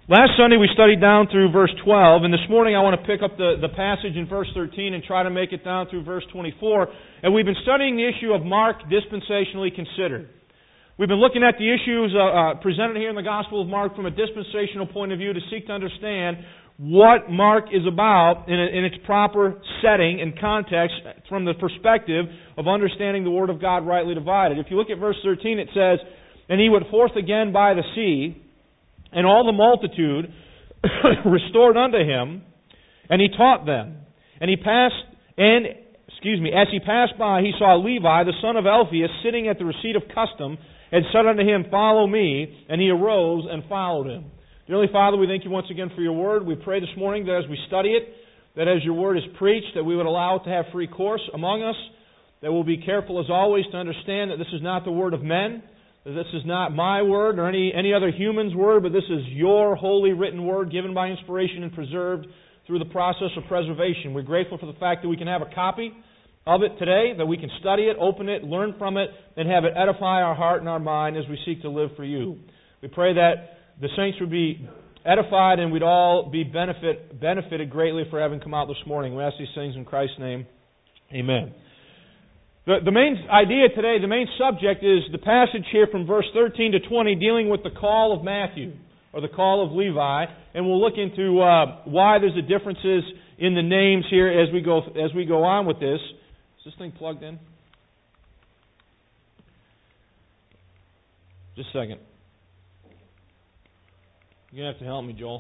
Last Sunday we studied down through verse 12, and this morning I want to pick up the passage in verse 13 and try to make it down through verse 24. And we've been studying the issue of Mark dispensationally considered. We've been looking at the issues presented here in the Gospel of Mark from a dispensational point of view to seek to understand what Mark is about in its proper setting and context from the perspective of understanding the Word of God rightly divided. If you look at verse 13, it says, "And he went forth again by the sea, and all the multitude restored unto him, and he taught them. As he passed by, he saw Levi, the son of Alphaeus, sitting at the receipt of custom, and said unto him, Follow me. And he arose and followed him." Dearly Father, we thank you once again for your word. We pray this morning that as we study it, that as your word is preached, that we would allow it to have free course among us, that we'll be careful as always to understand that this is not the word of men, this is not my word or any other human's word, but this is your holy written word given by inspiration and preserved through the process of preservation. We're grateful for the fact that we can have a copy of it today, that we can study it, open it, learn from it, and have it edify our heart and our mind as we seek to live for you. We pray that the saints would be edified and we'd all be benefited greatly for having come out this morning. We ask these things in Christ's name. Amen. The main idea today, the main subject is the passage here from verse 13 to 20 dealing with the call of Matthew, or the call of Levi, and we'll look into why there's the differences in the names here as we go on with this. Is this thing plugged in? Just a second. You're going to have to help me, Joel.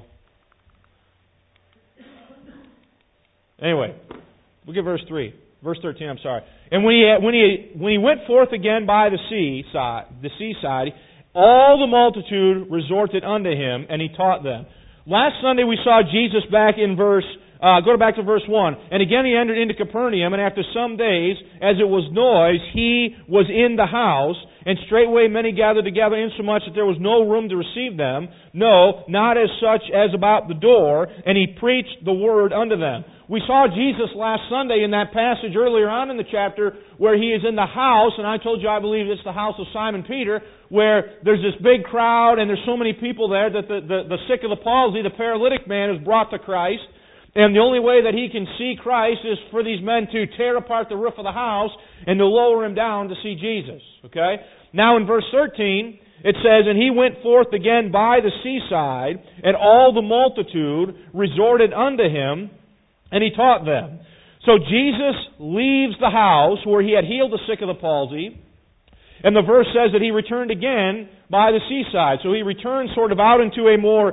Anyway, look at verse 3. Verse 13, I'm sorry. "And when he went forth again by the seaside, all the multitude resorted unto him, and he taught them." Last Sunday we saw Jesus back in go back to verse 1. "And again he entered into Capernaum, and after some days, as it was noise, he was in the house, and straightway many gathered together, insomuch that there was no room to receive them, no, not as such as about the door, and he preached the word unto them." We saw Jesus last Sunday in that passage earlier on in the chapter where he is in the house, and I told you I believe it's the house of Simon Peter, where there's this big crowd and there's so many people there that the sick of the palsy, the paralytic man, is brought to Christ. And the only way that he can see Christ is for these men to tear apart the roof of the house and to lower him down to see Jesus. Okay? Now in verse 13, it says, "And he went forth again by the seaside, and all the multitude resorted unto him, and he taught them." So Jesus leaves the house where he had healed the sick of the palsy, and the verse says that he returned again by the seaside. So he returned sort of out into a more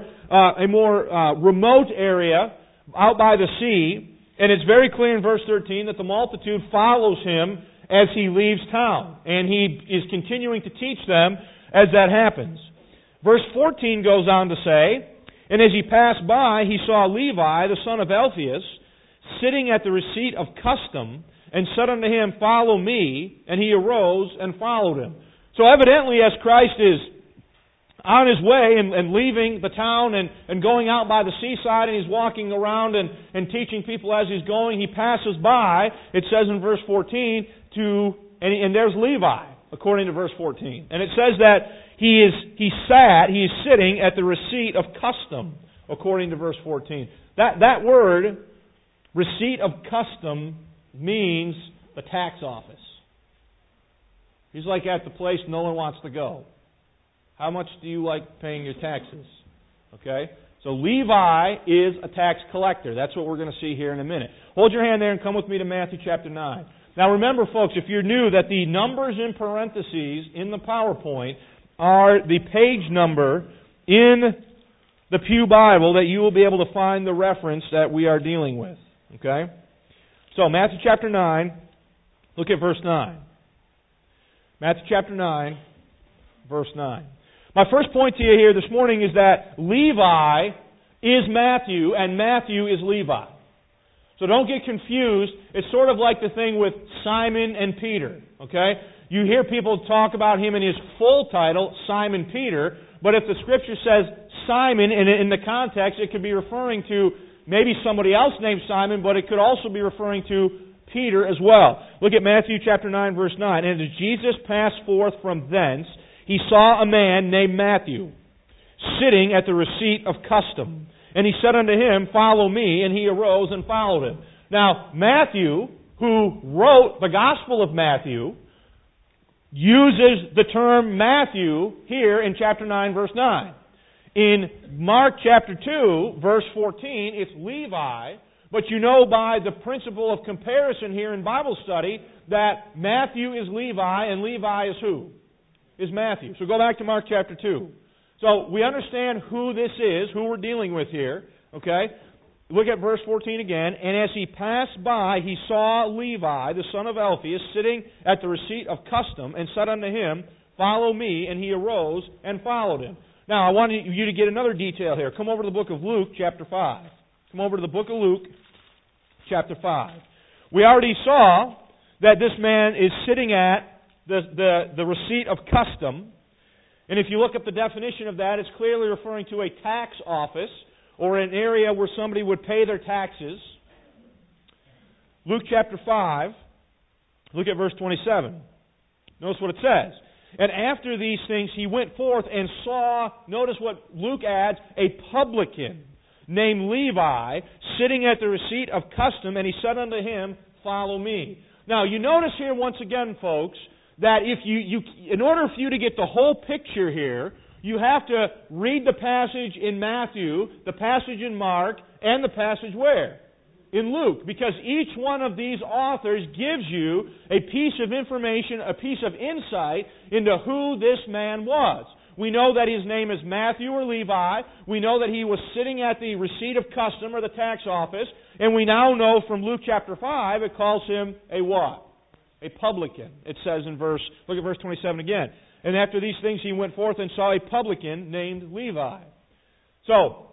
remote area, out by the sea, and it's very clear in verse 13 that the multitude follows him as he leaves town, and he is continuing to teach them as that happens. Verse 14 goes on to say, "And as he passed by, he saw Levi, the son of Alphaeus, sitting at the receipt of custom, and said unto him, Follow me. And he arose and followed him." So evidently, as Christ is on his way and leaving the town and going out by the seaside, and he's walking around and teaching people as he's going, he passes by, it says in verse 14, and there's Levi, according to verse 14. And it says that he is sitting at the receipt of custom, according to verse 14. That word, receipt of custom, means the tax office. He's like at the place no one wants to go. How much do you like paying your taxes? Okay? So Levi is a tax collector. That's what we're going to see here in a minute. Hold your hand there and come with me to Matthew chapter 9. Now remember, folks, if you're new, that the numbers in parentheses in the PowerPoint are the page number in the Pew Bible that you will be able to find the reference that we are dealing with. Okay? So Matthew chapter 9, look at verse 9. Matthew chapter 9, verse 9. My first point to you here this morning is that Levi is Matthew and Matthew is Levi. So don't get confused. It's sort of like the thing with Simon and Peter. Okay? You hear people talk about him in his full title, Simon Peter, but if the Scripture says Simon, in the context, it could be referring to maybe somebody else named Simon, but it could also be referring to Peter as well. Look at Matthew chapter 9, verse 9. "And as Jesus passed forth from thence, he saw a man named Matthew sitting at the receipt of custom. And he said unto him, Follow me. And he arose and followed him. Now, Matthew, who wrote the Gospel of Matthew, uses the term Matthew here in chapter 9, verse 9. In Mark chapter 2, verse 14, it's Levi. But you know by the principle of comparison here in Bible study that Matthew is Levi and Levi is who? Is Matthew. So go back to Mark chapter 2. So we understand who this is, who we're dealing with here. Okay? Look at verse 14 again. And as he passed by, he saw Levi, the son of Alphaeus, sitting at the receipt of custom, and said unto him, Follow me. And he arose and followed him. Now, I want you to get another detail here. Come over to the book of Luke, chapter 5. Come over to the book of Luke, chapter 5. We already saw that this man is sitting at the receipt of custom. And if you look up the definition of that, it's clearly referring to a tax office or an area where somebody would pay their taxes. Luke chapter 5, look at verse 27. Notice what it says. And after these things he went forth and saw, notice what Luke adds, a publican named Levi sitting at the receipt of custom, and he said unto him, Follow me. Now you notice here once again, folks, that if you in order for you to get the whole picture here, you have to read the passage in Matthew, the passage in Mark, and the passage where? In Luke. Because each one of these authors gives you a piece of information, a piece of insight into who this man was. We know that his name is Matthew or Levi. We know that he was sitting at the receipt of custom or the tax office. And we now know from Luke chapter 5, it calls him a what? A publican. It says in look at verse 27 again. And after these things he went forth and saw a publican named Levi. So,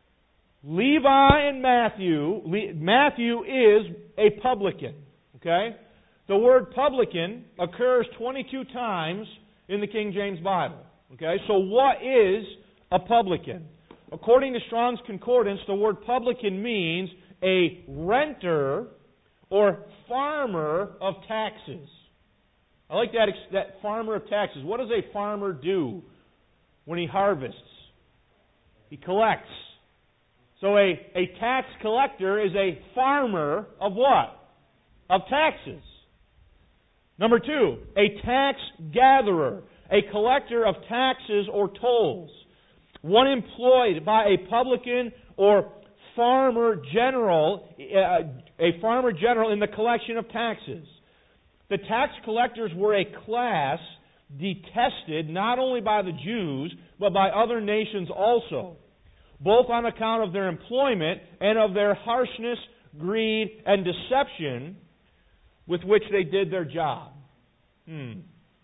Levi and Matthew is a publican. Okay? The word publican occurs 22 times in the King James Bible. Okay? So what is a publican? According to Strong's Concordance, the word publican means a renter or farmer of taxes. I like that farmer of taxes. What does a farmer do when he harvests? He collects. So a tax collector is a farmer of what? Of taxes. Number 2, a tax gatherer, a collector of taxes or tolls. One employed by a publican or farmer general, a farmer general in the collection of taxes. The tax collectors were a class detested not only by the Jews, but by other nations also, both on account of their employment and of their harshness, greed, and deception with which they did their job. Does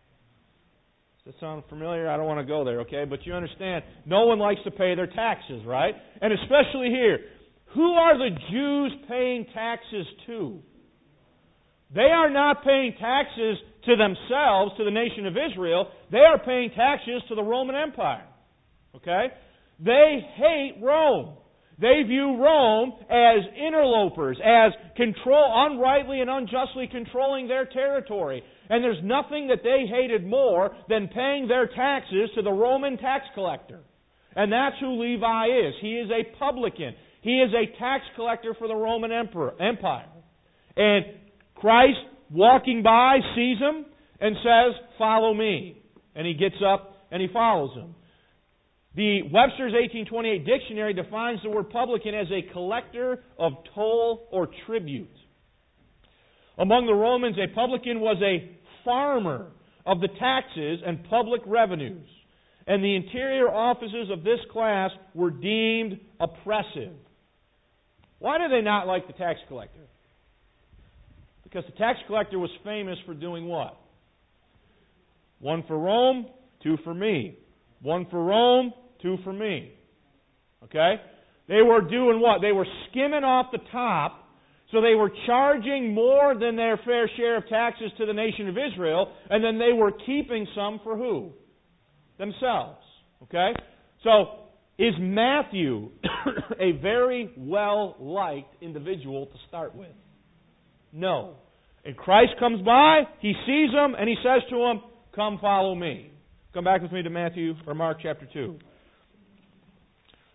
that sound familiar? I don't want to go there, okay? But you understand, no one likes to pay their taxes, right? And especially here, who are the Jews paying taxes to? They are not paying taxes to themselves, to the nation of Israel. They are paying taxes to the Roman Empire. Okay? They hate Rome. They view Rome as interlopers, as unrightly and unjustly controlling their territory. And there's nothing that they hated more than paying their taxes to the Roman tax collector. And that's who Levi is. He is a publican. He is a tax collector for the Roman Empire. And Christ, walking by, sees him and says, Follow me. And he gets up and he follows him. The Webster's 1828 dictionary defines the word publican as a collector of toll or tribute. Among the Romans, a publican was a farmer of the taxes and public revenues. And the interior offices of this class were deemed oppressive. Why do they not like the tax collector? Because the tax collector was famous for doing what? 1 for Rome, 2 for me. 1 for Rome, 2 for me. Okay? They were doing what? They were skimming off the top, so they were charging more than their fair share of taxes to the nation of Israel, and then they were keeping some for who? Themselves. Okay? So, is Matthew a very well-liked individual to start with? No. And Christ comes by, he sees him, and he says to him, Come follow me. Come back with me to Mark chapter 2.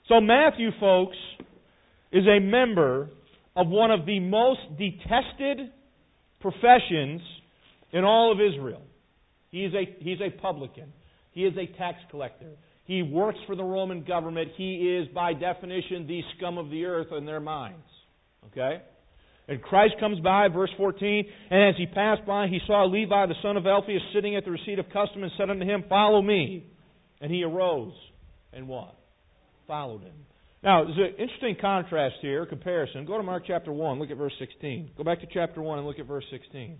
So Matthew, folks, is a member of one of the most detested professions in all of Israel. He's a publican. He is a tax collector. He works for the Roman government. He is, by definition, the scum of the earth in their minds. Okay? And Christ comes by, verse 14, and as he passed by, he saw Levi, the son of Alphaeus, sitting at the receipt of custom, and said unto him, Follow me. And he arose and what? Followed him. Now, there's an interesting contrast here, comparison. Go to Mark chapter 1, look at verse 16. Go back to chapter 1 and look at verse 16.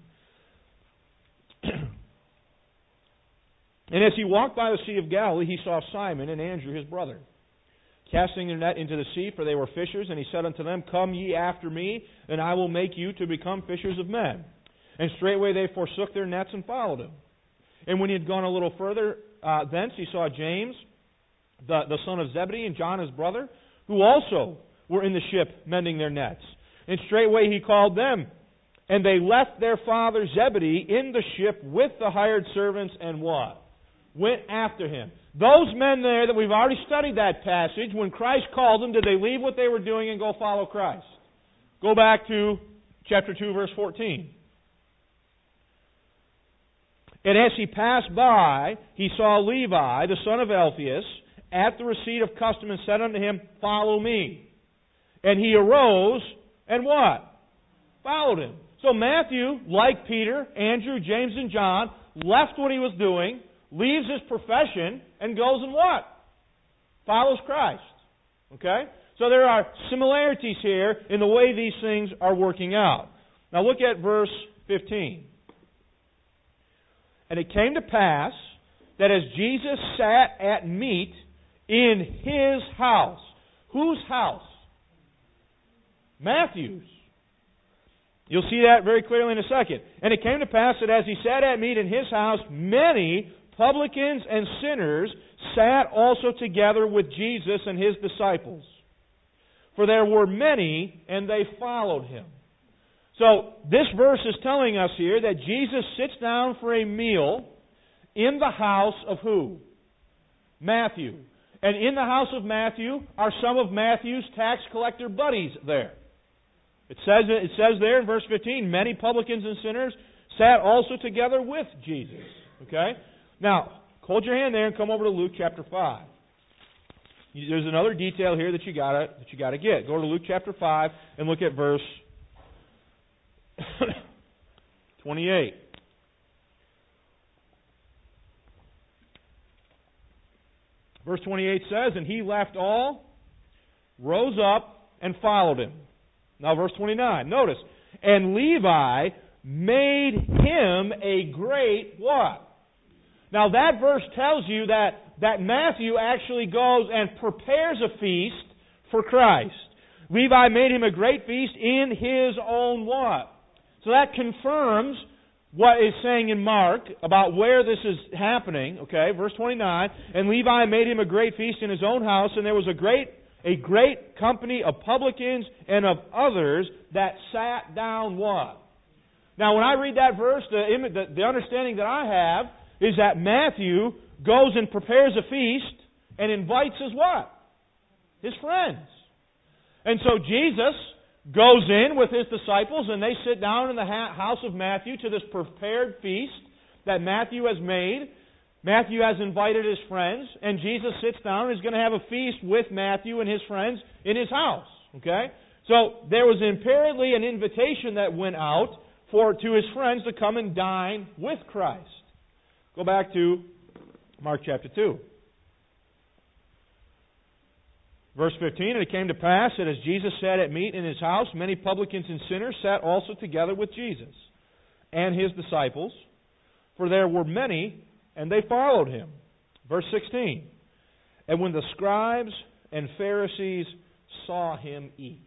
And as he walked by the Sea of Galilee, he saw Simon and Andrew his brother, casting their net into the sea, for they were fishers. And he said unto them, Come ye after me, and I will make you to become fishers of men. And straightway they forsook their nets and followed him. And when he had gone a little further thence, he saw James, the son of Zebedee, and John his brother, who also were in the ship mending their nets. And straightway he called them. And they left their father Zebedee in the ship with the hired servants, and what? Went after him. Those men there that we've already studied that passage, when Christ called them, did they leave what they were doing and go follow Christ? Go back to chapter 2, verse 14. And as he passed by, he saw Levi, the son of Alphaeus, at the receipt of custom, and said unto him, Follow me. And he arose, and what? Followed him. So Matthew, like Peter, Andrew, James, and John, left what he was doing, leaves his profession, and goes and what? Follows Christ. Okay? So there are similarities here in the way these things are working out. Now look at verse 15. And it came to pass that as Jesus sat at meat in his house. Whose house? Matthew's. You'll see that very clearly in a second. And it came to pass that as he sat at meat in his house, many publicans and sinners sat also together with Jesus and his disciples. For there were many, and they followed him. So, this verse is telling us here that Jesus sits down for a meal in the house of who? Matthew. And in the house of Matthew are some of Matthew's tax collector buddies there. It says there in verse 15, many publicans and sinners sat also together with Jesus. Okay? Now, hold your hand there and come over to Luke chapter 5. There's another detail here that you gotta get. Go to Luke chapter 5 and look at verse 28. Verse 28 says, And he left all, rose up, and followed him. Now verse 29, notice, And Levi made him a great what? Now that verse tells you that Matthew actually goes and prepares a feast for Christ. Levi made him a great feast in his own what? So that confirms what is saying in Mark about where this is happening. Okay, verse 29, And Levi made him a great feast in his own house, and there was a great company of publicans and of others that sat down what? Now when I read that verse, the understanding that I have is that Matthew goes and prepares a feast and invites his what? His friends. And so Jesus goes in with his disciples and they sit down in the house of Matthew to this prepared feast that Matthew has made. Matthew has invited his friends, and Jesus sits down and is going to have a feast with Matthew and his friends in his house. Okay? So there was apparently an invitation that went out to his friends to come and dine with Christ. Go back to Mark chapter 2. Verse 15, And it came to pass that as Jesus sat at meat in his house, many publicans and sinners sat also together with Jesus and his disciples, for there were many, and they followed him. Verse 16, And when the scribes and Pharisees saw him eat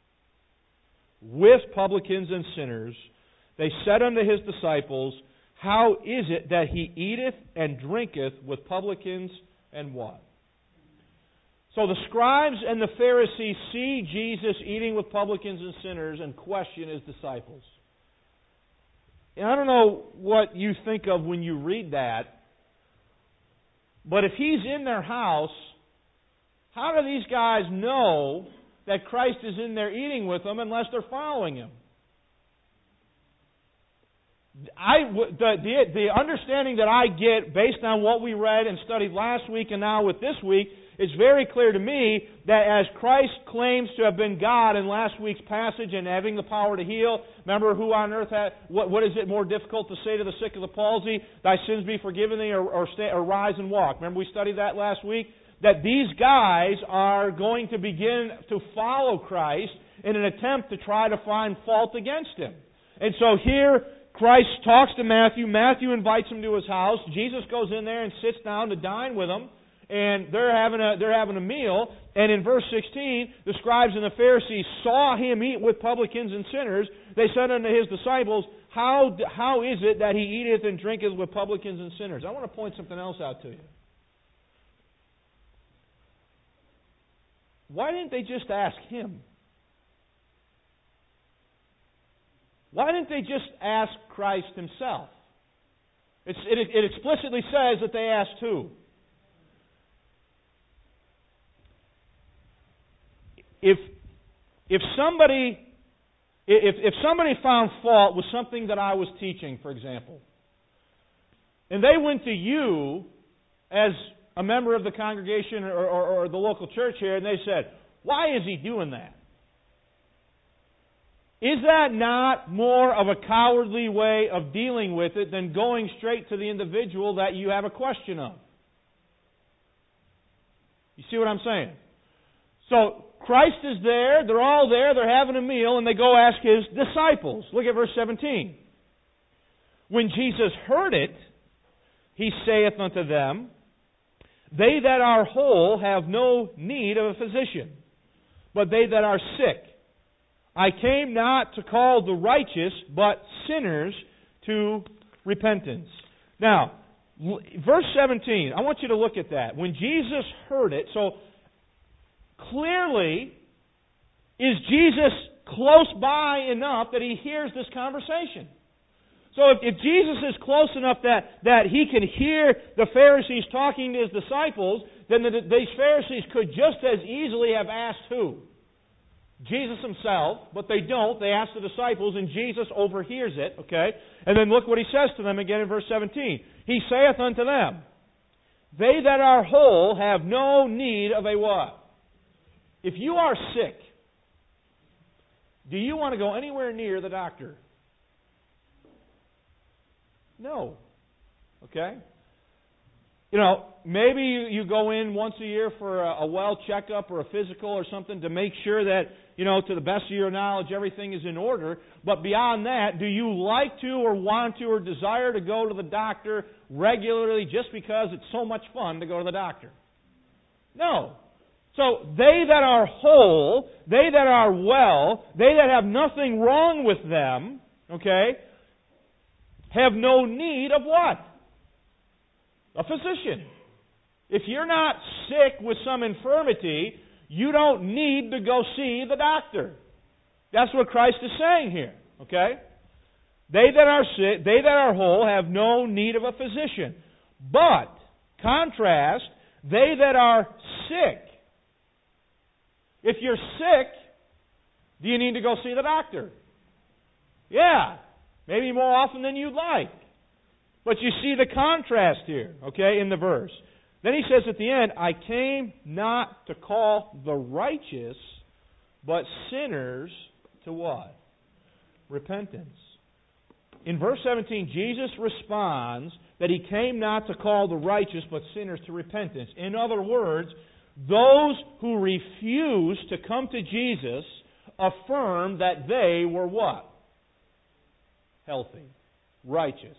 with publicans and sinners, they said unto his disciples, How is it that he eateth and drinketh with publicans and what? So the scribes and the Pharisees see Jesus eating with publicans and sinners and question his disciples. And I don't know what you think of when you read that, but if he's in their house, How do these guys know that Christ is in there eating with them unless they're following Him? The understanding that I get based on what we read and studied last week and now with this week is very clear to me that as Christ claims to have been God in last week's passage and having the power to heal, remember who on earth what is it more difficult to say to the sick of the palsy, thy sins be forgiven thee, or rise and walk? Remember we studied that last week? That these guys are going to begin to follow Christ in an attempt to try to find fault against Him. And so here Christ talks to Matthew. Matthew invites him to his house. Jesus goes in there and sits down to dine with him. And they're having a meal. And in verse 16, the scribes and the Pharisees saw Him eat with publicans and sinners. They said unto His disciples, How is it that He eateth and drinketh with publicans and sinners? I want to point something else out to you. Why didn't they just ask Him? Why didn't they just ask Christ Himself? It explicitly says that they asked who? If somebody found fault with something that I was teaching, for example, and they went to you as a member of the congregation or the local church here, and they said, why is he doing that? Is that not more of a cowardly way of dealing with it than going straight to the individual that you have a question of? You see what I'm saying? So, Christ is there, they're all there, they're having a meal, and they go ask His disciples. Look at verse 17. When Jesus heard it, He saith unto them, They that are whole have no need of a physician, but they that are sick. I came not to call the righteous, but sinners to repentance. Now, verse 17, I want you to look at that. When Jesus heard it, so clearly, is Jesus close by enough that He hears this conversation? So if Jesus is close enough that He can hear the Pharisees talking to His disciples, then these Pharisees could just as easily have asked who? Jesus Himself, but they don't. They ask the disciples, and Jesus overhears it, okay? And then look what He says to them again in verse 17. He saith unto them, They that are whole have no need of a what? If you are sick, do you want to go anywhere near the doctor? No. Okay? You know, maybe you go in once a year for a well checkup or a physical or something to make sure that, you know, to the best of your knowledge, everything is in order. But beyond that, do you like to or want to or desire to go to the doctor regularly just because it's so much fun to go to the doctor? No. So, they that are whole, they that are well, they that have nothing wrong with them, okay, have no need of what? A physician. If you're not sick with some infirmity, you don't need to go see the doctor. That's what Christ is saying here, okay? They that are sick, they that are whole have no need of a physician. But, contrast, they that are sick. If you're sick, do you need to go see the doctor? Yeah, maybe more often than you'd like. But you see the contrast here, okay, in the verse. Then he says at the end, I came not to call the righteous, but sinners to what? Repentance. In verse 17, Jesus responds that He came not to call the righteous, but sinners to repentance. In other words, those who refuse to come to Jesus affirm that they were what? Healthy. Righteous.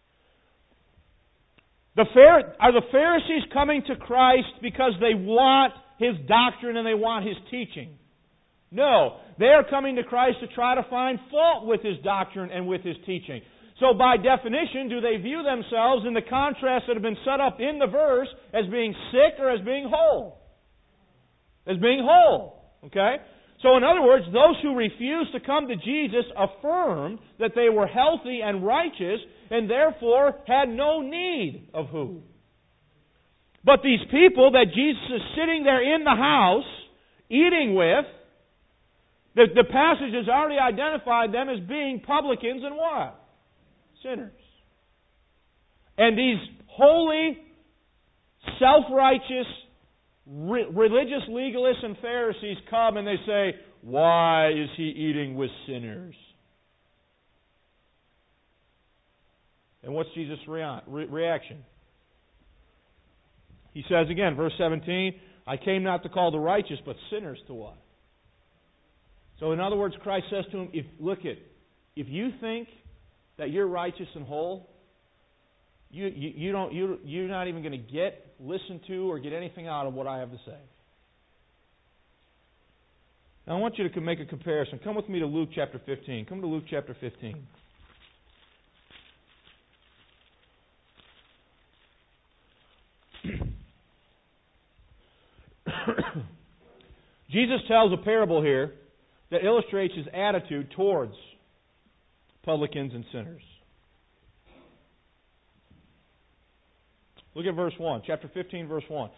Are the Pharisees coming to Christ because they want His doctrine and they want His teaching? No. They are coming to Christ to try to find fault with His doctrine and with His teaching. So by definition, do they view themselves in the contrast that have been set up in the verse as being sick or as being whole? As being whole. Okay? So in other words, those who refused to come to Jesus affirmed that they were healthy and righteous and therefore had no need of who? But these people that Jesus is sitting there in the house, eating with, the passage has already identified them as being publicans and what? Sinners. And these holy, self-righteous, religious legalists and Pharisees come and they say, why is he eating with sinners? And what's Jesus' reaction? He says again, verse 17, I came not to call the righteous, but sinners to what? So in other words, Christ says to him, if you think that you're righteous and whole, you're not even going to listen to or get anything out of what I have to say. Now I want you to make a comparison. Come with me to Luke chapter 15. Come to Luke chapter 15. Jesus tells a parable here that illustrates His attitude towards publicans and sinners. Look at verse 1, chapter 15, verse 1.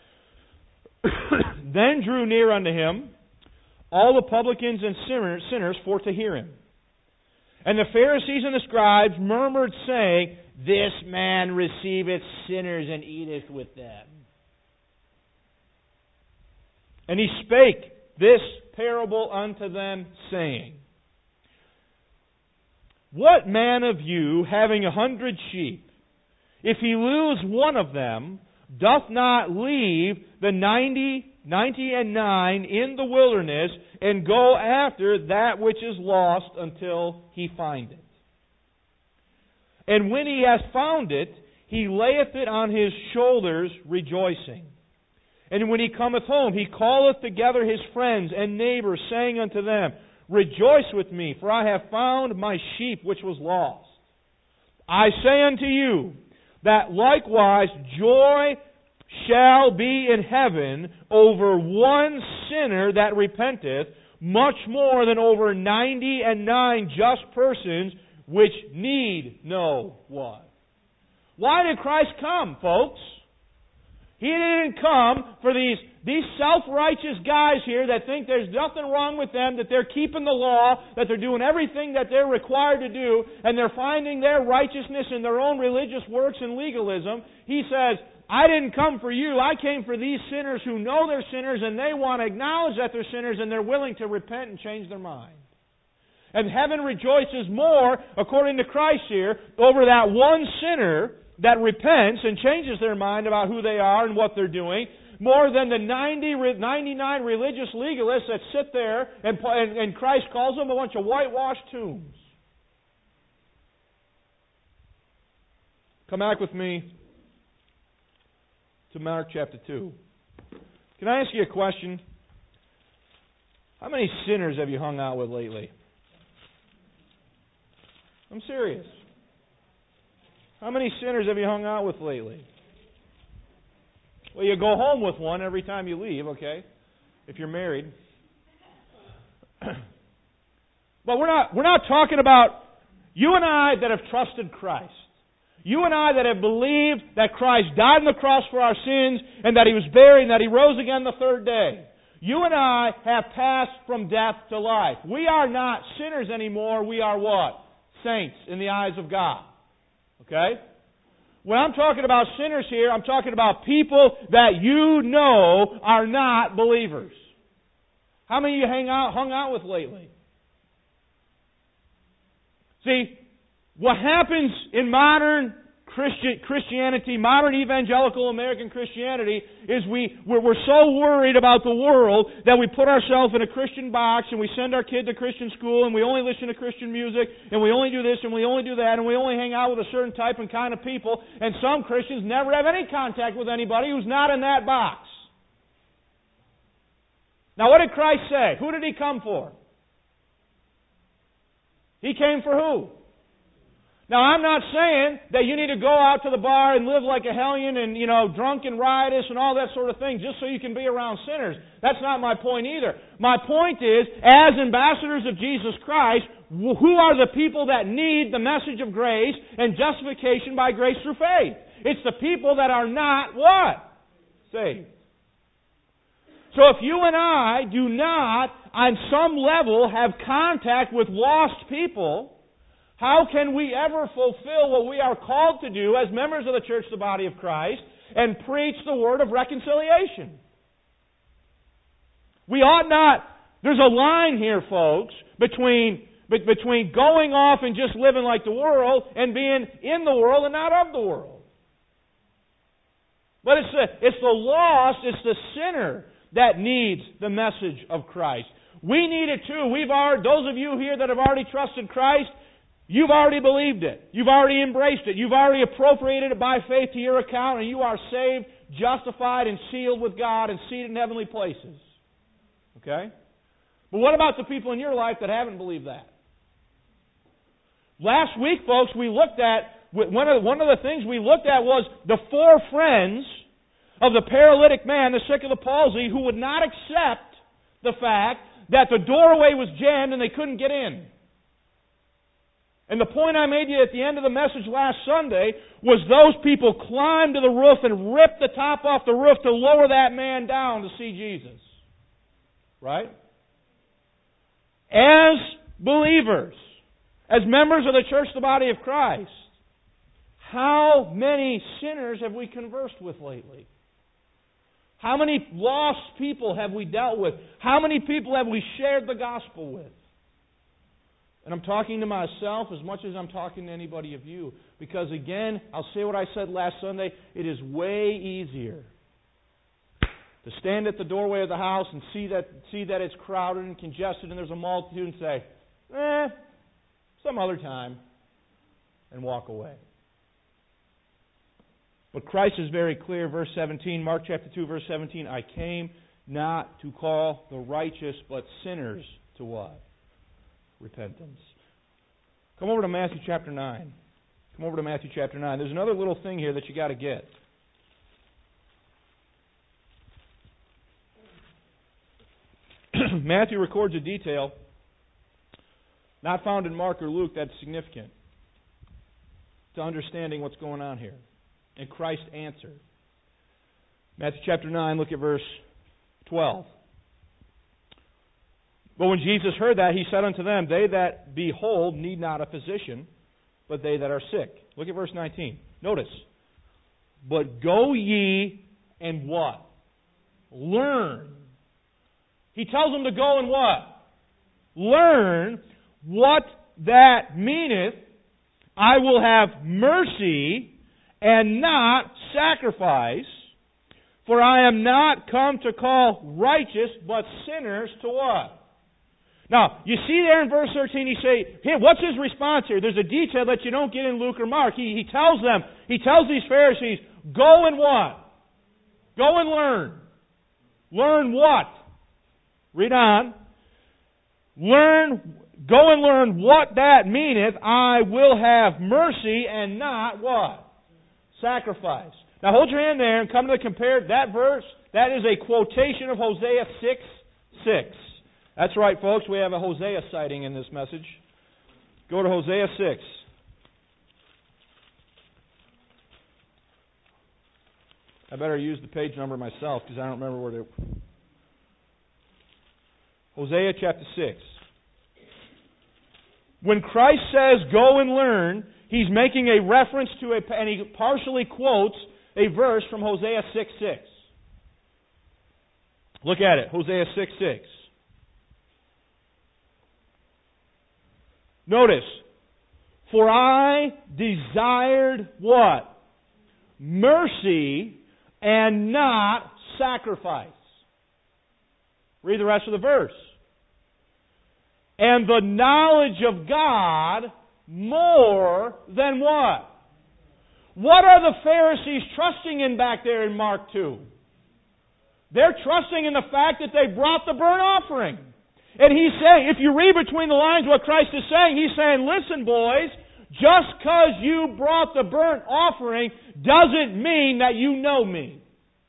Then drew near unto Him all the publicans and sinners for to hear Him. And the Pharisees and the scribes murmured, saying, This man receiveth sinners and eateth with them. And He spake this parable unto them, saying, What man of you, having 100 sheep, if he lose one of them, doth not leave the 99 in the wilderness, and go after that which is lost until he find it? And when he hath found it, he layeth it on his shoulders, rejoicing. And when he cometh home, he calleth together his friends and neighbors, saying unto them, Rejoice with me, for I have found my sheep which was lost. I say unto you, that likewise joy shall be in heaven over one sinner that repenteth, much more than over 99 just persons which need no what. Why did Christ come, folks? He didn't come for these self-righteous guys here that think there's nothing wrong with them, that they're keeping the law, that they're doing everything that they're required to do, and they're finding their righteousness in their own religious works and legalism. He says, I didn't come for you. I came for these sinners who know they're sinners and they want to acknowledge that they're sinners and they're willing to repent and change their mind. And heaven rejoices more, according to Christ here, over that one sinner that repents and changes their mind about who they are and what they're doing, more than the 99 religious legalists that sit there and Christ calls them a bunch of whitewashed tombs. Come back with me to Mark chapter 2. Can I ask you a question? How many sinners have you hung out with lately? I'm serious. How many sinners have you hung out with lately? Well, you go home with one every time you leave, okay? If you're married. But we're not talking about you and I that have trusted Christ. You and I that have believed that Christ died on the cross for our sins and that He was buried and that He rose again the third day. You and I have passed from death to life. We are not sinners anymore. We are what? Saints in the eyes of God. Okay? When I'm talking about sinners here, I'm talking about people that you know are not believers. How many of you hung out with lately? See, what happens in modern Christianity, modern evangelical American Christianity, is we're so worried about the world that we put ourselves in a Christian box and we send our kid to Christian school and we only listen to Christian music and we only do this and we only do that and we only hang out with a certain type and kind of people, and some Christians never have any contact with anybody who's not in that box. Now what did Christ say? Who did He come for? He came for who? Now, I'm not saying that you need to go out to the bar and live like a hellion and, drunk and riotous and all that sort of thing just so you can be around sinners. That's not my point either. My point is, as ambassadors of Jesus Christ, who are the people that need the message of grace and justification by grace through faith? It's the people that are not what? saved. So if you and I do not, on some level, have contact with lost people, how can we ever fulfill what we are called to do as members of the church, the body of Christ, and preach the word of reconciliation? We ought not. There's a line here, folks, between going off and just living like the world and being in the world and not of the world. But it's the lost, it's the sinner that needs the message of Christ. We need it too. Those of you here that have already trusted Christ, you've already believed it. You've already embraced it. You've already appropriated it by faith to your account, and you are saved, justified, and sealed with God and seated in heavenly places. Okay? But what about the people in your life that haven't believed that? Last week, folks, we looked at, one of the things we looked at was the 4 friends of the paralytic man, the sick of the palsy, who would not accept the fact that the doorway was jammed and they couldn't get in. And the point I made you at the end of the message last Sunday was those people climbed to the roof and ripped the top off the roof to lower that man down to see Jesus. Right? As believers, as members of the church, the body of Christ, how many sinners have we conversed with lately? How many lost people have we dealt with? How many people have we shared the gospel with? And I'm talking to myself as much as I'm talking to anybody of you. Because again, I'll say what I said last Sunday, it is way easier to stand at the doorway of the house and see that it's crowded and congested and there's a multitude and say, some other time, and walk away. But Christ is very clear, verse 17, Mark chapter 2, verse 17, I came not to call the righteous, but sinners to what? Repentance. Come over to Matthew chapter 9. Come over to Matthew chapter 9. There's another little thing here that you got to get. Matthew records a detail not found in Mark or Luke that's significant to understanding what's going on here. And Christ answered. Matthew chapter 9, look at verse 12. But when Jesus heard that, He said unto them, they that be whole need not a physician, but they that are sick. Look at verse 19. Notice. But go ye and what? Learn. He tells them to go and what? Learn what that meaneth. I will have mercy and not sacrifice, for I am not come to call righteous, but sinners to what? Now, you see there in verse 13, he say, here, what's his response here? There's a detail that you don't get in Luke or Mark. He tells these Pharisees, go and what? Go and learn. Learn what? Read on. Go and learn what that meaneth. I will have mercy and not what? Sacrifice. Now hold your hand there and come to compare that verse. That is a quotation of Hosea 6:6. That's right, folks. We have a Hosea sighting in this message. Go to Hosea 6. I better use the page number myself because I don't remember where they... Hosea chapter 6. When Christ says, go and learn, He's making a reference to and He partially quotes a verse from Hosea 6:6. Look at it, Hosea 6:6. Notice, for I desired what? Mercy and not sacrifice. Read the rest of the verse. And the knowledge of God more than what? What are the Pharisees trusting in back there in Mark 2? They're trusting in the fact that they brought the burnt offering. And He's saying, if you read between the lines what Christ is saying, He's saying, listen boys, just because you brought the burnt offering doesn't mean that you know me.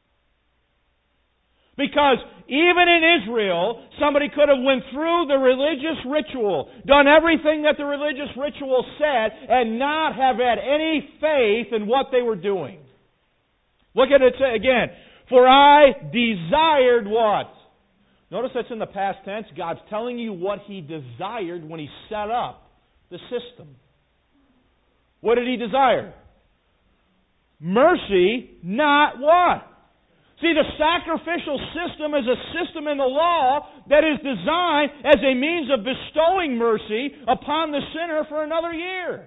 Because even in Israel, somebody could have went through the religious ritual, done everything that the religious ritual said, and not have had any faith in what they were doing. Look at it again. For I desired what? Notice that's in the past tense. God's telling you what He desired when He set up the system. What did He desire? Mercy, not what? See, the sacrificial system is a system in the law that is designed as a means of bestowing mercy upon the sinner for another year.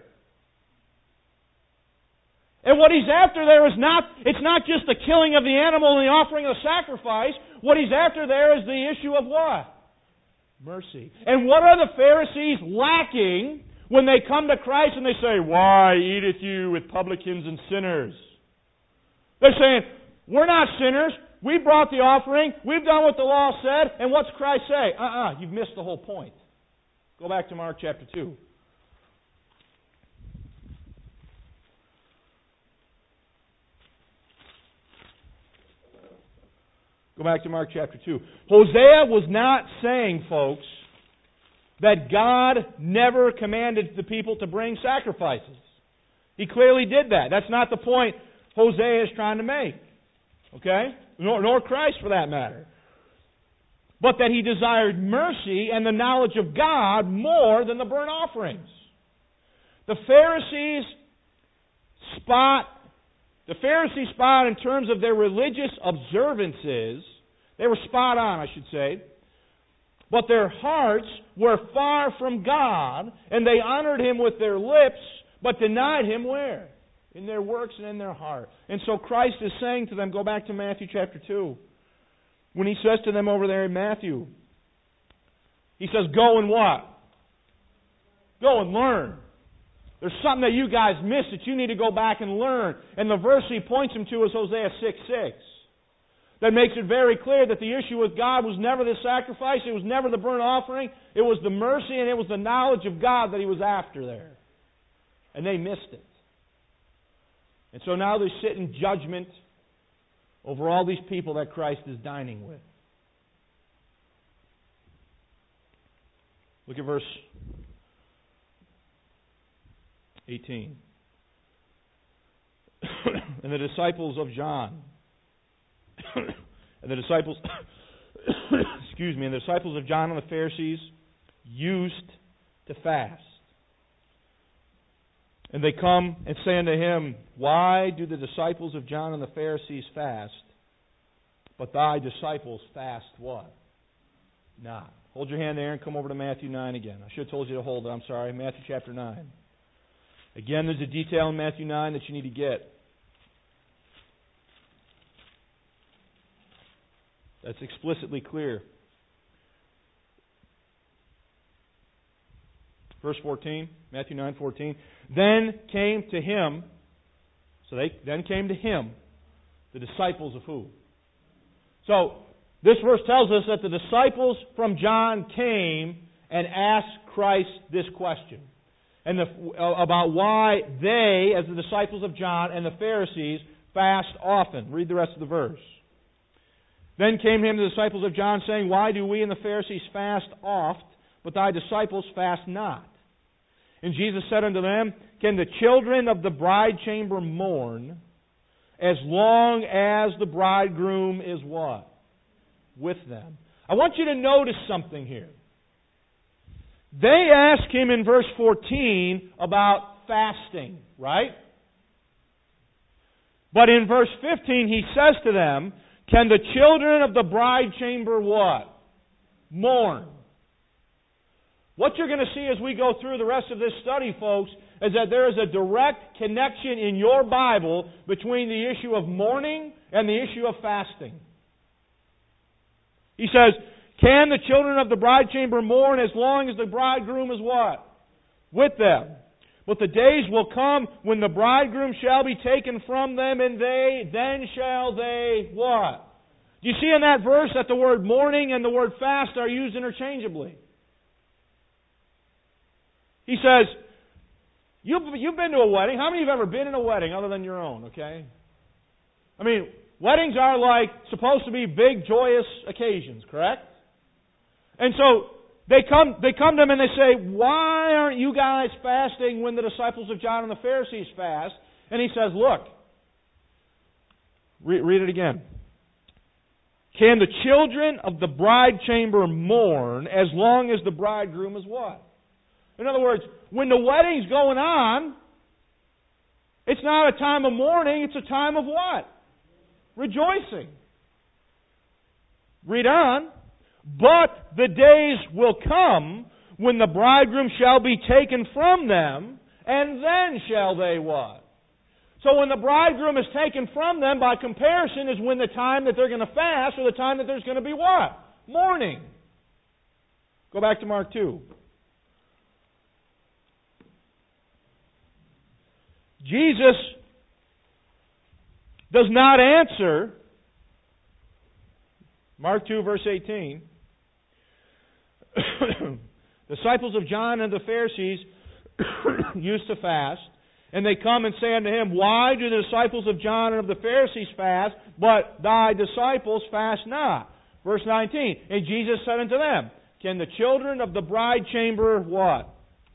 And what He's after there is it's not just the killing of the animal and the offering of the sacrifice. What He's after there is the issue of what? Mercy. And what are the Pharisees lacking when they come to Christ and they say, "Why eateth you with publicans and sinners?" They're saying, "We're not sinners. We brought the offering. We've done what the law said." And what's Christ say? You've missed the whole point. Go back to Mark chapter 2. Go back to Mark chapter 2. Hosea was not saying, folks, that God never commanded the people to bring sacrifices. He clearly did that. That's not the point Hosea is trying to make. Okay? Nor Christ for that matter. But that He desired mercy and the knowledge of God more than the burnt offerings. The Pharisees spot in terms of their religious observances, they were spot on, I should say. But their hearts were far from God, and they honored Him with their lips, but denied Him where? In their works and in their heart. And so Christ is saying to them, go back to Matthew chapter 2, when He says to them over there in Matthew, He says, go and what? Go and learn. There's something that you guys missed that you need to go back and learn. And the verse He points them to is Hosea 6:6. That makes it very clear that the issue with God was never the sacrifice, it was never the burnt offering, it was the mercy and it was the knowledge of God that He was after there. And they missed it. And so now they sit in judgment over all these people that Christ is dining with. Look at verse 18. And the disciples of John, and the disciples of John and the Pharisees used to fast. And they come and say unto Him, why do the disciples of John and the Pharisees fast, but thy disciples fast what? Not. Hold your hand there and come over to Matthew 9 again. I should have told you to hold it. I'm sorry. Matthew chapter 9. Again, there's a detail in Matthew 9 that you need to get. That's explicitly clear. Verse 14, Matthew 9:14. Then came to Him, the disciples of who? So, this verse tells us that the disciples from John came and asked Christ this question. And about why they, as the disciples of John and the Pharisees, fast often. Read the rest of the verse. Then came to Him the disciples of John, saying, why do we and the Pharisees fast oft, but thy disciples fast not? And Jesus said unto them, can the children of the bride chamber mourn as long as the bridegroom is what? With them. I want you to notice something here. They ask Him in verse 14 about fasting, right? But in verse 15 He says to them, can the children of the bride chamber what? Mourn. What you're going to see as we go through the rest of this study, folks, is that there is a direct connection in your Bible between the issue of mourning and the issue of fasting. He says, can the children of the bride chamber mourn as long as the bridegroom is what? With them. But the days will come when the bridegroom shall be taken from them, and then shall they what? Do you see in that verse that the word mourning and the word fast are used interchangeably? He says, you've been to a wedding. How many of you have ever been in a wedding other than your own, okay? I mean, weddings are supposed to be big, joyous occasions, correct? And so they come to Him and they say, why aren't you guys fasting when the disciples of John and the Pharisees fast? And He says, look, read it again. Can the children of the bride chamber mourn as long as the bridegroom is what? In other words, when the wedding's going on, it's not a time of mourning, it's a time of what? Rejoicing. Read on. But the days will come when the bridegroom shall be taken from them, and then shall they what? So when the bridegroom is taken from them, by comparison, is when the time that they're going to fast, or the time that there's going to be what? Mourning. Go back to Mark 2. Jesus does not answer, Mark 2, verse 18, disciples of John and the Pharisees used to fast, and they come and say unto him, Why do the disciples of John and of the Pharisees fast, but thy disciples fast not? Verse 19, and Jesus said unto them, Can the children of the bride chamber what?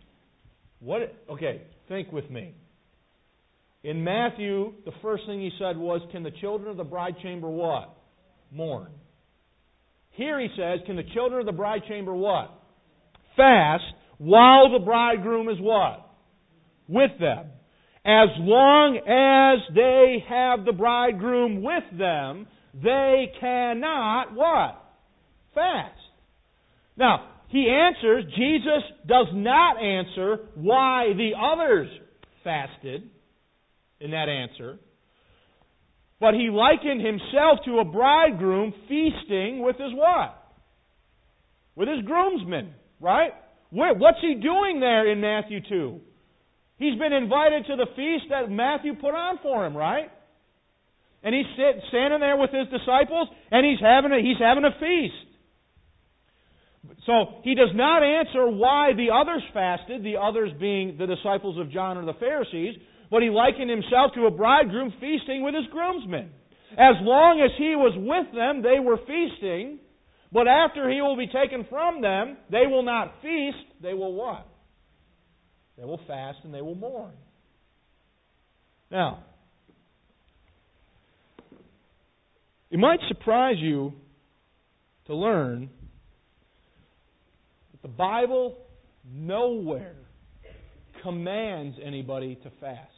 Okay, think with me. In Matthew, the first thing he said was, Can the children of the bride chamber what? Mourn. Here he says, Can the children of the bride chamber what? Fast, while the bridegroom is what? With them. As long as they have the bridegroom with them, they cannot what? Fast. Now, he answers, Jesus does not answer why the others fasted in that answer. But he likened himself to a bridegroom feasting with his what? With his groomsmen, right? What's he doing there in Matthew 2? He's been invited to the feast that Matthew put on for him, right? And he's standing there with his disciples, and he's having a feast. So he does not answer why the others fasted, the others being the disciples of John or the Pharisees, but he likened himself to a bridegroom feasting with his groomsmen. As long as he was with them, they were feasting, but after he will be taken from them, they will not feast, they will what? They will fast and they will mourn. Now, it might surprise you to learn that the Bible nowhere commands anybody to fast.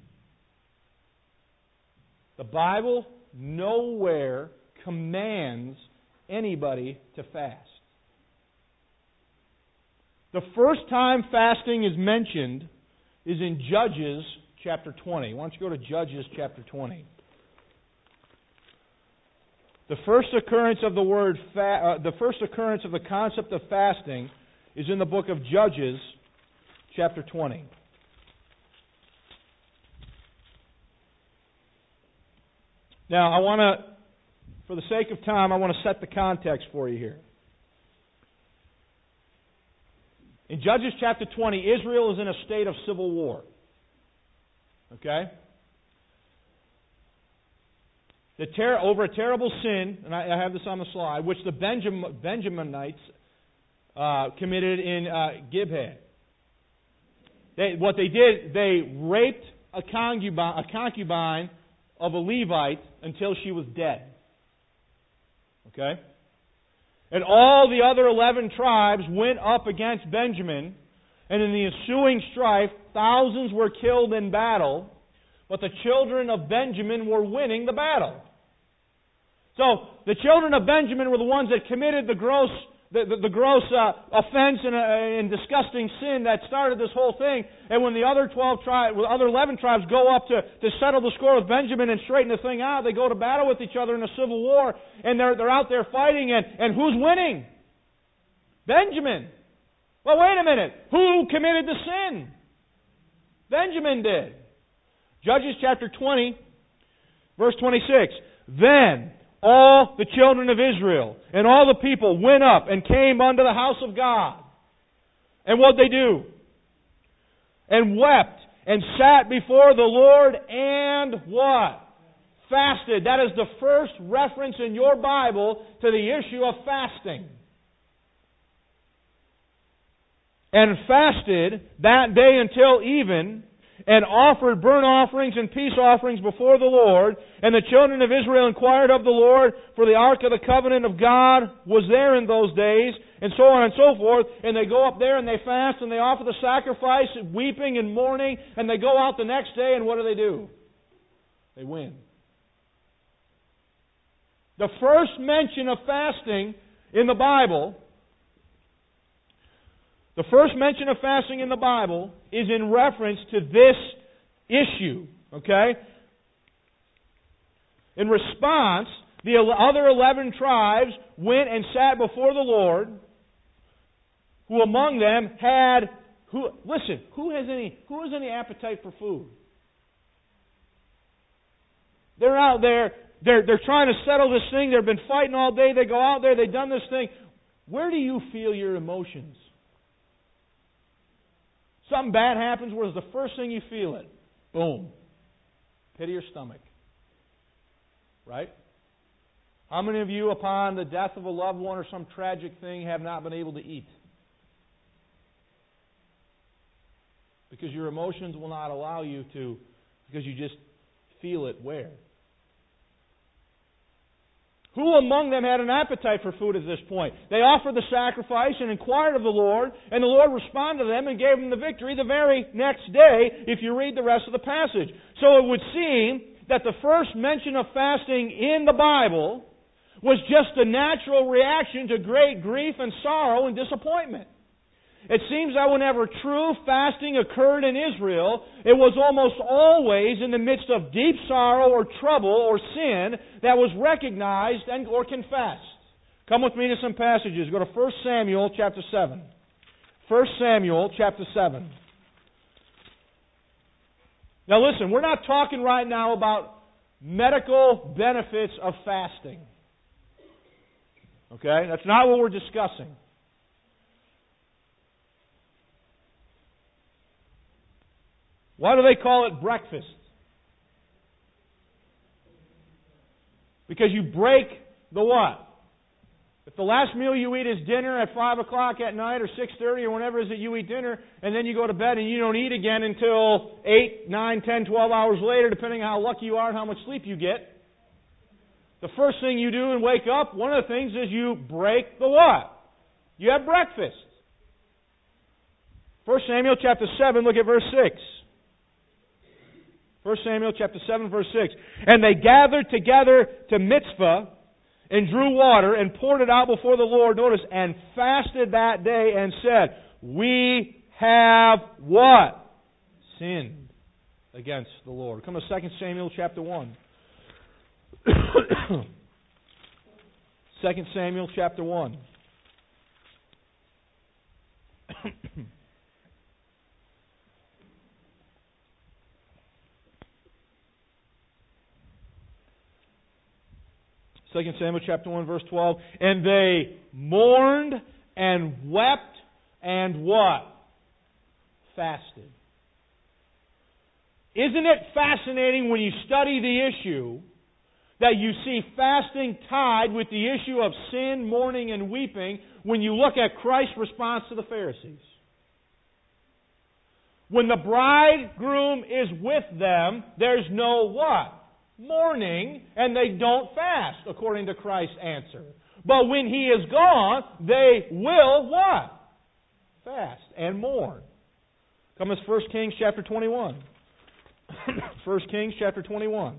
The Bible nowhere commands anybody to fast. The first time fasting is mentioned is in Judges chapter 20. Why don't you go to Judges chapter 20? The first occurrence of the concept of fasting is in the book of Judges chapter 20. Now, for the sake of time, I want to set the context for you here. In Judges chapter 20, Israel is in a state of civil war. Okay? Over a terrible sin, and I have this on the slide, which the Benjaminites committed in Gibeah. What they did, they raped a concubine of a Levite until she was dead. Okay? And all the other 11 tribes went up against Benjamin, and in the ensuing strife, thousands were killed in battle, but the children of Benjamin were winning the battle. So, the children of Benjamin were the ones that committed the gross offense and disgusting sin that started this whole thing. And when the other 11 tribes go up to settle the score with Benjamin and straighten the thing out, they go to battle with each other in a civil war, and they're out there fighting, and who's winning? Benjamin. Well, wait a minute. Who committed the sin? Benjamin did. Judges chapter 20, verse 26. Then all the children of Israel and all the people went up and came unto the house of God. And what'd they do? And wept and sat before the Lord and what? Fasted. That is the first reference in your Bible to the issue of fasting. And fasted that day until even, and offered burnt offerings and peace offerings before the Lord. And the children of Israel inquired of the Lord, for the ark of the covenant of God was there in those days, and so on and so forth. And they go up there and they fast and they offer the sacrifice, weeping and mourning, and they go out the next day, and what do? They win. The first mention of fasting in the Bible, is in reference to this issue. Okay? In response, the other 11 tribes went and sat before the Lord, who among them had, who has any appetite for food? They're out there, they're trying to settle this thing, they've been fighting all day, they go out there, they've done this thing. Where do you feel your emotions? Something bad happens, where's the first thing you feel it? Boom. Pit of your stomach. Right? How many of you, upon the death of a loved one or some tragic thing, have not been able to eat? Because your emotions will not allow you to, because you just feel it where? Who among them had an appetite for food at this point? They offered the sacrifice and inquired of the Lord, and the Lord responded to them and gave them the victory the very next day, if you read the rest of the passage. So it would seem that the first mention of fasting in the Bible was just a natural reaction to great grief and sorrow and disappointment. It seems that whenever true fasting occurred in Israel, it was almost always in the midst of deep sorrow or trouble or sin that was recognized and or confessed. Come with me to some passages. Go to 1 Samuel chapter 7. 1 Samuel chapter 7. Now listen, we're not talking right now about medical benefits of fasting. Okay? That's not what we're discussing. Why do they call it breakfast? Because you break the what? If the last meal you eat is dinner at 5 o'clock at night or 6:30 or whenever it is that you eat dinner, and then you go to bed and you don't eat again until 8, 9, 10, 12 hours later, depending on how lucky you are and how much sleep you get, the first thing you do and wake up, one of the things is you break the what? You have breakfast. 1 Samuel chapter 7, look at verse 6. 1 Samuel chapter 7, verse 6. And they gathered together to Mizpah and drew water and poured it out before the Lord, notice, and fasted that day and said, we have what? Sinned against the Lord. Come to 2 Samuel chapter 1. 2 Samuel chapter 1. 2 Samuel chapter 1, verse 12. And they mourned and wept and what? Fasted. Isn't it fascinating when you study the issue that you see fasting tied with the issue of sin, mourning, and weeping when you look at Christ's response to the Pharisees? When the bridegroom is with them, there's no what? Mourning, and they don't fast, according to Christ's answer. But when He is gone, they will what? Fast and mourn. Come as 1 Kings chapter 21. 1 Kings chapter 21.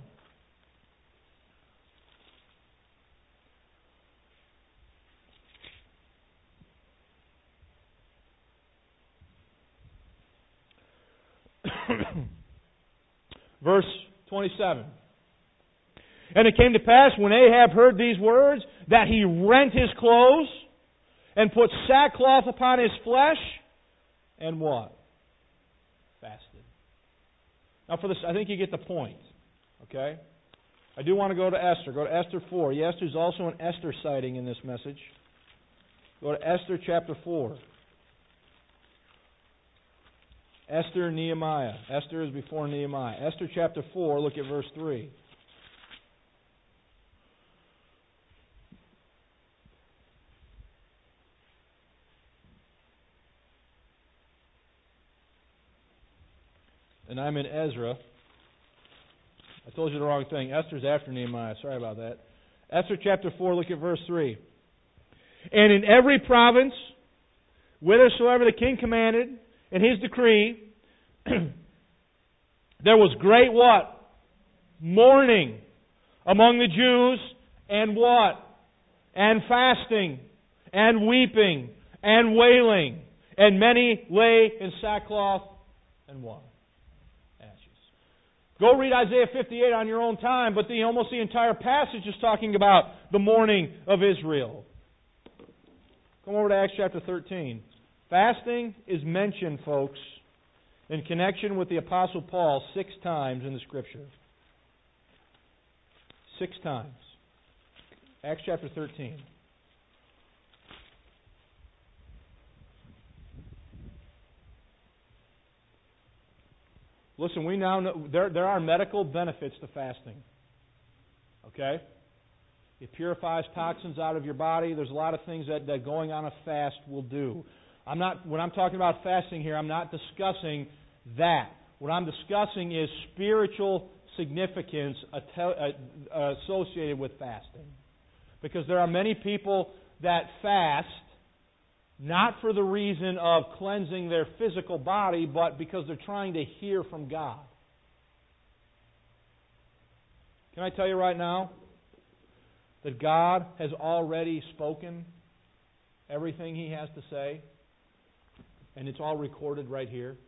Verse 27. And it came to pass, when Ahab heard these words, that he rent his clothes and put sackcloth upon his flesh, and what? Fasted. Now for this, I think you get the point. Okay? I do want to go to Esther. Go to Esther 4. Yes, there's also an Esther sighting in this message. Go to Esther chapter 4. Esther and Nehemiah. Esther is before Nehemiah. Esther chapter 4, look at verse 3. and I'm in Ezra. I told you the wrong thing. Esther's after Nehemiah. Sorry about that. Esther chapter 4, look at verse 3. And in every province, whithersoever the king commanded, in his decree, there was great what? Mourning among the Jews, and what? And fasting, and weeping, and wailing, and many lay in sackcloth and what? Ashes. Go read Isaiah 58 on your own time, but almost the entire passage is talking about the mourning of Israel. Come over to Acts chapter 13. Fasting is mentioned, folks, in connection with the Apostle Paul 6 times in the Scripture. 6 times. Acts chapter 13. Listen, we now know there are medical benefits to fasting. Okay? It purifies toxins out of your body. There's a lot of things that going on a fast will do. When I'm talking about fasting here, I'm not discussing that. What I'm discussing is spiritual significance associated with fasting. Because there are many people that fast not for the reason of cleansing their physical body, but because they're trying to hear from God. Can I tell you right now that God has already spoken everything He has to say, and it's all recorded right here?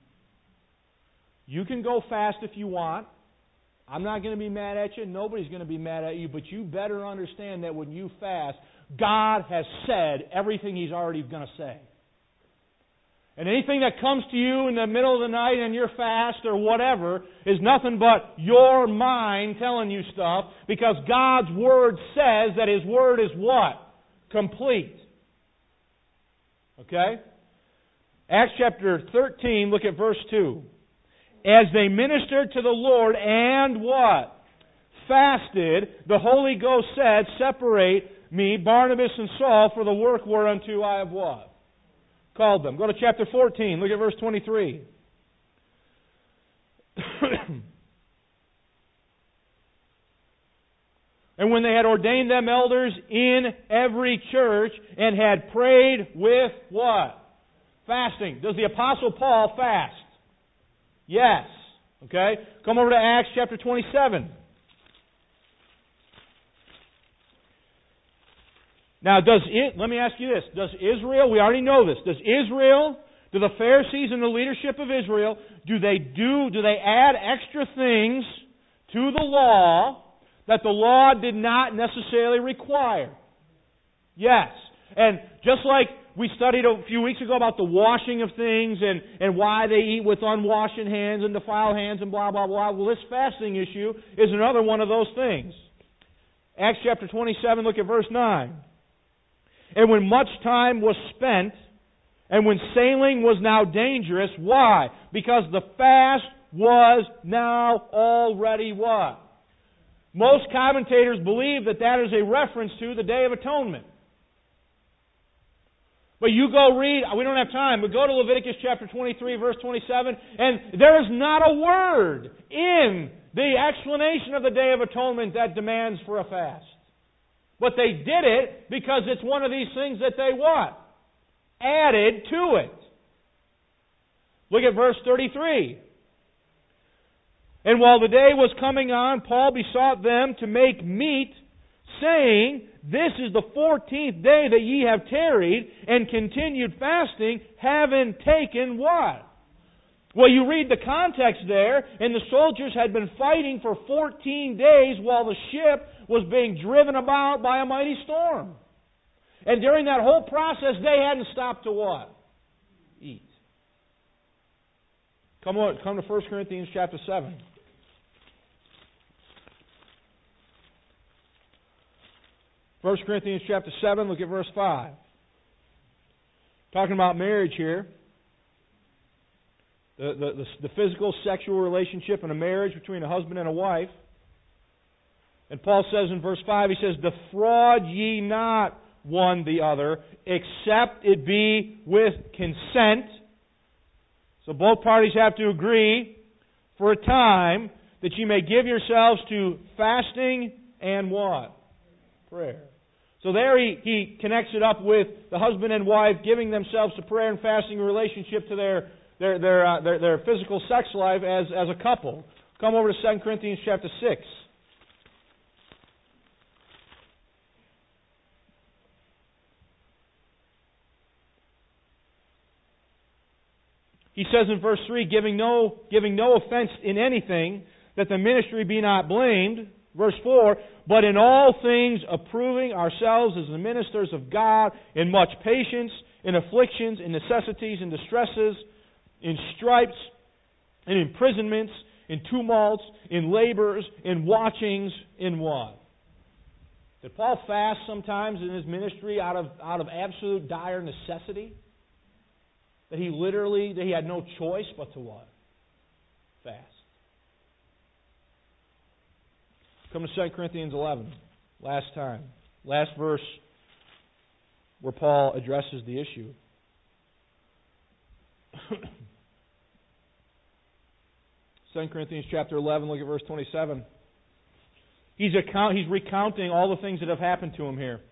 You can go fast if you want. I'm not going to be mad at you. Nobody's going to be mad at you. But you better understand that when you fast, God has said everything He's already going to say. And anything that comes to you in the middle of the night and you're fast or whatever is nothing but your mind telling you stuff, because God's Word says that His Word is what? Complete. Okay? Acts chapter 13, look at verse 2. As they ministered to the Lord and what? Fasted, the Holy Ghost said, Separate me, Barnabas and Saul, for the work whereunto I have what? Called them. Go to chapter 14. Look at verse 23. And when they had ordained them elders in every church and had prayed with what? Fasting. Does the Apostle Paul fast? Yes. Okay? Come over to Acts chapter 27. Now, let me ask you this. Does Israel, we already know this, do the Pharisees and the leadership of Israel, do they add extra things to the law that the law did not necessarily require? Yes. And just like we studied a few weeks ago about the washing of things and why they eat with unwashed hands and defiled hands and blah, blah, blah. Well, this fasting issue is another one of those things. Acts chapter 27, look at verse 9. And when much time was spent, and when sailing was now dangerous, why? Because the fast was now already what? Most commentators believe that is a reference to the Day of Atonement. But you go read, we don't have time, but go to Leviticus chapter 23, verse 27, and there is not a word in the explanation of the Day of Atonement that demands for a fast. But they did it because it's one of these things that they what? Added to it. Look at verse 33. And while the day was coming on, Paul besought them to make meat, saying, This is the 14th day that ye have tarried and continued fasting, having taken what? Well, you read the context there, and the soldiers had been fighting for 14 days while the ship was being driven about by a mighty storm. And during that whole process, they hadn't stopped to what? Eat. Come to 1 Corinthians chapter 7. First Corinthians chapter 7, look at verse 5. Talking about marriage here. The physical, sexual relationship in a marriage between a husband and a wife. And Paul says in verse 5, he says, Defraud ye not one the other, except it be with consent. So both parties have to agree for a time, that ye may give yourselves to fasting and what? Prayer. So there he connects it up with the husband and wife giving themselves to prayer and fasting in relationship to their physical sex life as a couple. Come over to 2 Corinthians chapter 6. He says in verse 3, giving no offense in anything, that the ministry be not blamed. Verse 4, but in all things approving ourselves as the ministers of God, in much patience, in afflictions, in necessities, in distresses, in stripes, in imprisonments, in tumults, in labors, in watchings, in what? Did Paul fast sometimes in his ministry out of absolute dire necessity? That he had no choice but to what? Fast. Come to 2 Corinthians 11. Last time. Last verse where Paul addresses the issue. 2 Corinthians chapter 11, look at verse 27. He's recounting all the things that have happened to him here.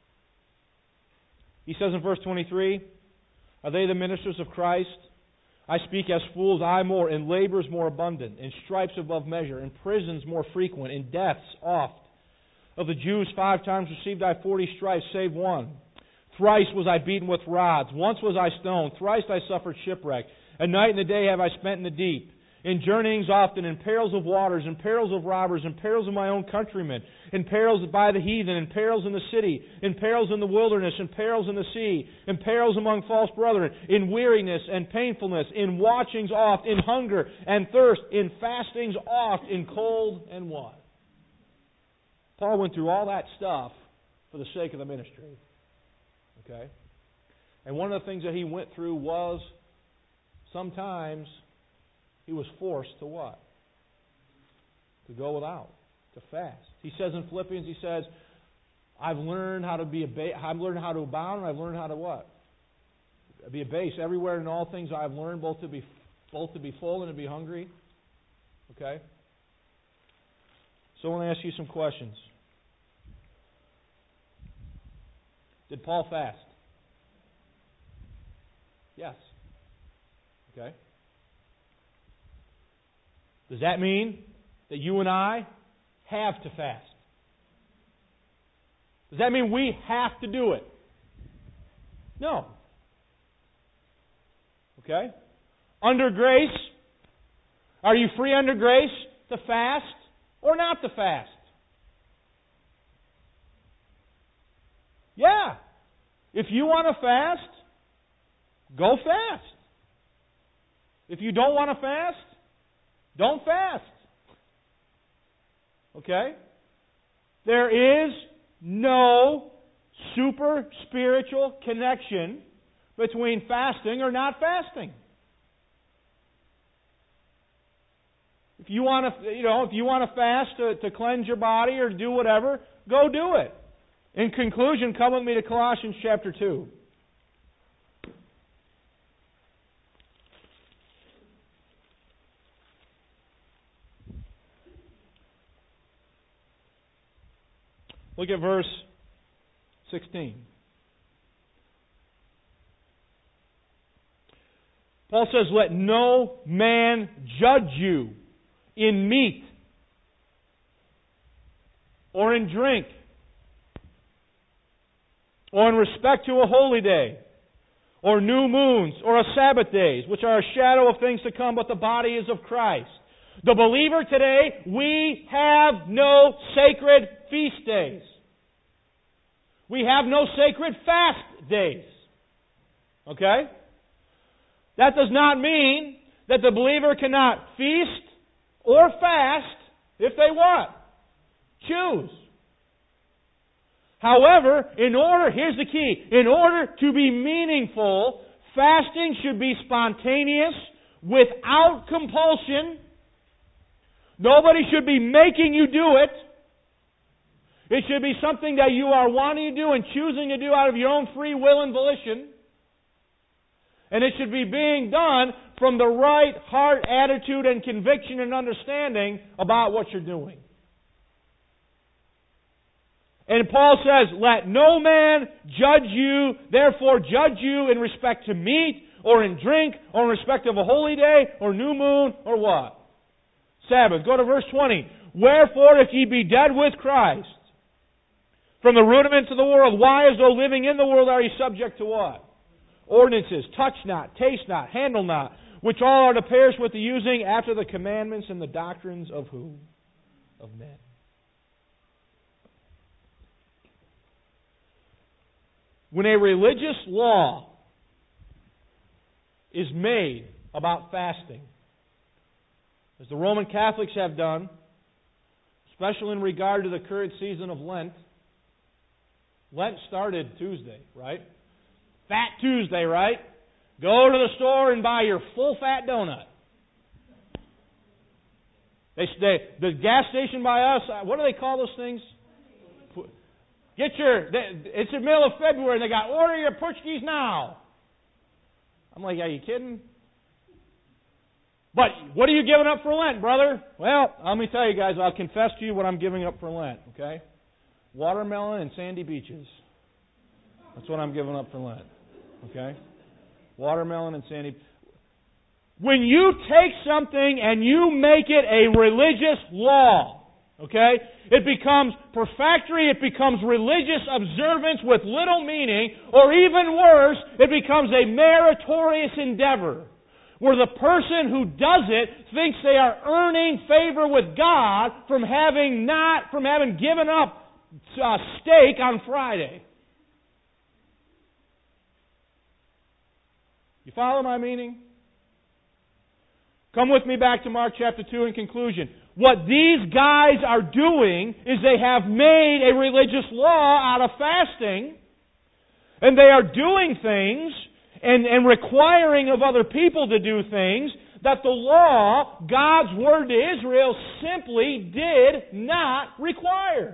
He says in verse 23, are they the ministers of Christ? I speak as fools, I more, in labors more abundant, in stripes above measure, in prisons more frequent, in deaths oft. Of the Jews 5 times received I 40 stripes, save one. Thrice was I beaten with rods, once was I stoned, thrice I suffered shipwreck. A night and a day have I spent in the deep. In journeyings often, in perils of waters, in perils of robbers, in perils of my own countrymen, in perils by the heathen, in perils in the city, in perils in the wilderness, in perils in the sea, in perils among false brethren, in weariness and painfulness, in watchings oft, in hunger and thirst, in fastings oft, in cold and what? Paul went through all that stuff for the sake of the ministry. Okay? And one of the things that he went through was sometimes he was forced to what? To go without, to fast. He says in Philippians, he says, I've learned how to abound, and I've learned how to what? Be abased. Everywhere in all things I've learned both to be full and to be hungry. Okay? So I want to ask you some questions. Did Paul fast? Yes. Okay? Does that mean that you and I have to fast? Does that mean we have to do it? No. Okay? Under grace, are you free under grace to fast or not to fast? Yeah. If you want to fast, go fast. If you don't want to fast, don't fast. Okay? There is no super spiritual connection between fasting or not fasting. If you want to fast to cleanse your body or do whatever, go do it. In conclusion, come with me to Colossians chapter 2. Look at verse 16. Paul says, let no man judge you in meat or in drink or in respect to a holy day or new moons or a Sabbath days, which are a shadow of things to come, but the body is of Christ. The believer today, we have no sacred feast days. We have no sacred fast days. Okay? That does not mean that the believer cannot feast or fast if they what? Choose. However, here's the key. In order to be meaningful, fasting should be spontaneous, without compulsion. Nobody should be making you do it. It should be something that you are wanting to do and choosing to do out of your own free will and volition. And it should be being done from the right heart, attitude, and conviction and understanding about what you're doing. And Paul says, let no man judge you, therefore judge you in respect to meat, or in drink, or in respect of a holy day, or new moon, or what? Sabbath. Go to verse 20. Wherefore, if ye be dead with Christ, from the rudiments of the world, why as though living in the world are ye subject to what? Ordinances, touch not, taste not, handle not, which all are to perish with the using after the commandments and the doctrines of who? Of men. When a religious law is made about fasting, as the Roman Catholics have done, especially in regard to the current season of Lent. Lent started Tuesday, right? Fat Tuesday, right? Go to the store and buy your full-fat donut. The gas station by us, what do they call those things? It's the middle of February and they got, order your Portuguese now. I'm like, are you kidding? But what are you giving up for Lent, brother? Well, let me tell you guys, I'll confess to you what I'm giving up for Lent, okay? Watermelon and sandy beaches. That's what I'm giving up for Lent, okay? Watermelon and sandy. When you take something and you make it a religious law, okay, it becomes perfectory, it becomes religious observance with little meaning, or even worse, it becomes a meritorious endeavor, where the person who does it thinks they are earning favor with God from having given up steak on Friday. You follow my meaning? Come with me back to Mark chapter 2 in conclusion. What these guys are doing is they have made a religious law out of fasting, and they are doing things and requiring of other people to do things that the law, God's word to Israel, simply did not require.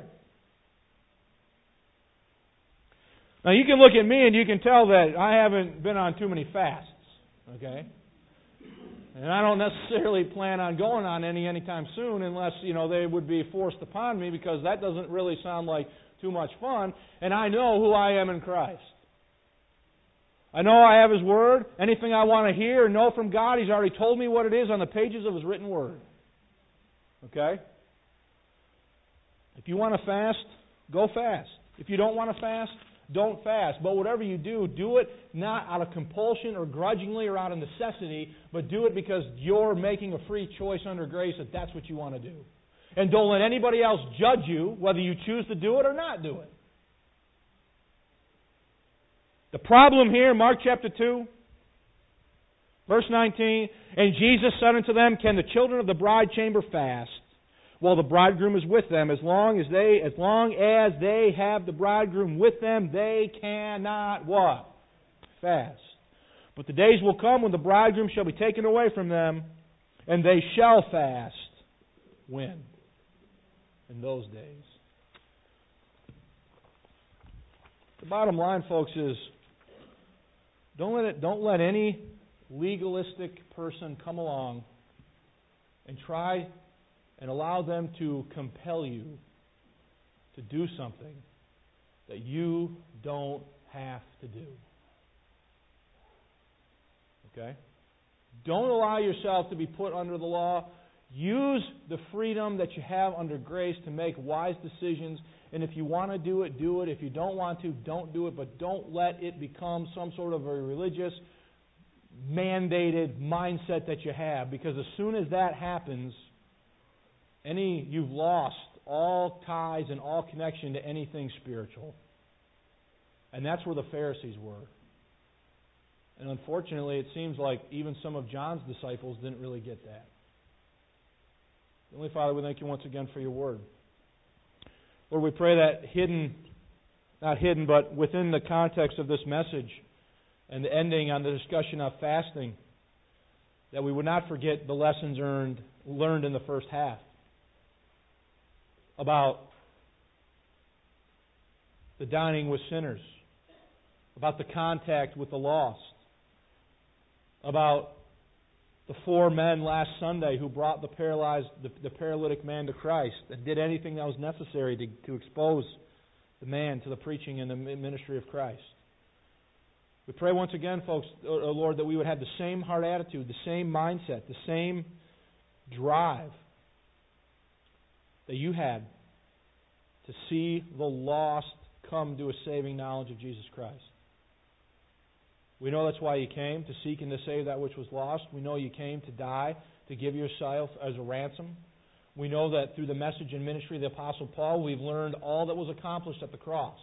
Now you can look at me and you can tell that I haven't been on too many fasts, okay? And I don't necessarily plan on going on any anytime soon unless, they would be forced upon me, because that doesn't really sound like too much fun. And I know who I am in Christ. I know I have His Word. Anything I want to hear or know from God, He's already told me what it is on the pages of His written Word. Okay? If you want to fast, go fast. If you don't want to fast, don't fast. But whatever you do, do it not out of compulsion or grudgingly or out of necessity, but do it because you're making a free choice under grace that that's what you want to do. And don't let anybody else judge you whether you choose to do it or not do it. The problem here, Mark chapter 2, verse 19, and Jesus said unto them, can the children of the bride chamber fast while the bridegroom is with them? As long as they have the bridegroom with them, they cannot what? Fast. But the days will come when the bridegroom shall be taken away from them, and they shall fast. When? In those days. The bottom line, folks, is don't let any legalistic person come along and try and allow them to compel you to do something that you don't have to do. Okay? Don't allow yourself to be put under the law. Use the freedom that you have under grace to make wise decisions. And if you want to do it, do it. If you don't want to, don't do it. But don't let it become some sort of a religious, mandated mindset that you have. Because as soon as that happens, you've lost all ties and all connection to anything spiritual. And that's where the Pharisees were. And unfortunately, it seems like even some of John's disciples didn't really get that. Heavenly Father, we thank You once again for Your Word. Lord, we pray that not hidden, but within the context of this message and the ending on the discussion of fasting, that we would not forget the lessons learned in the first half about the dining with sinners, about the contact with the lost, about the 4 men last Sunday who brought the paralytic man to Christ and did anything that was necessary to expose the man to the preaching and the ministry of Christ. We pray once again, folks, Lord, that we would have the same heart attitude, the same mindset, the same drive that you had to see the lost come to a saving knowledge of Jesus Christ. We know that's why you came, to seek and to save that which was lost. We know you came to die, to give yourself as a ransom. We know that through the message and ministry of the Apostle Paul, we've learned all that was accomplished at the cross.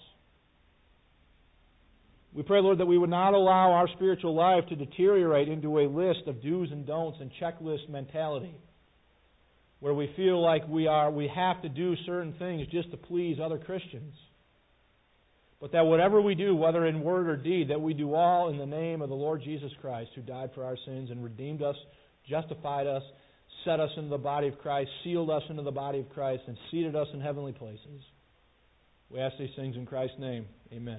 We pray, Lord, that we would not allow our spiritual life to deteriorate into a list of do's and don'ts and checklist mentality, where we feel like we have to do certain things just to please other Christians. But that whatever we do, whether in word or deed, that we do all in the name of the Lord Jesus Christ, who died for our sins and redeemed us, justified us, set us into the body of Christ, sealed us into the body of Christ, and seated us in heavenly places. We ask these things in Christ's name. Amen.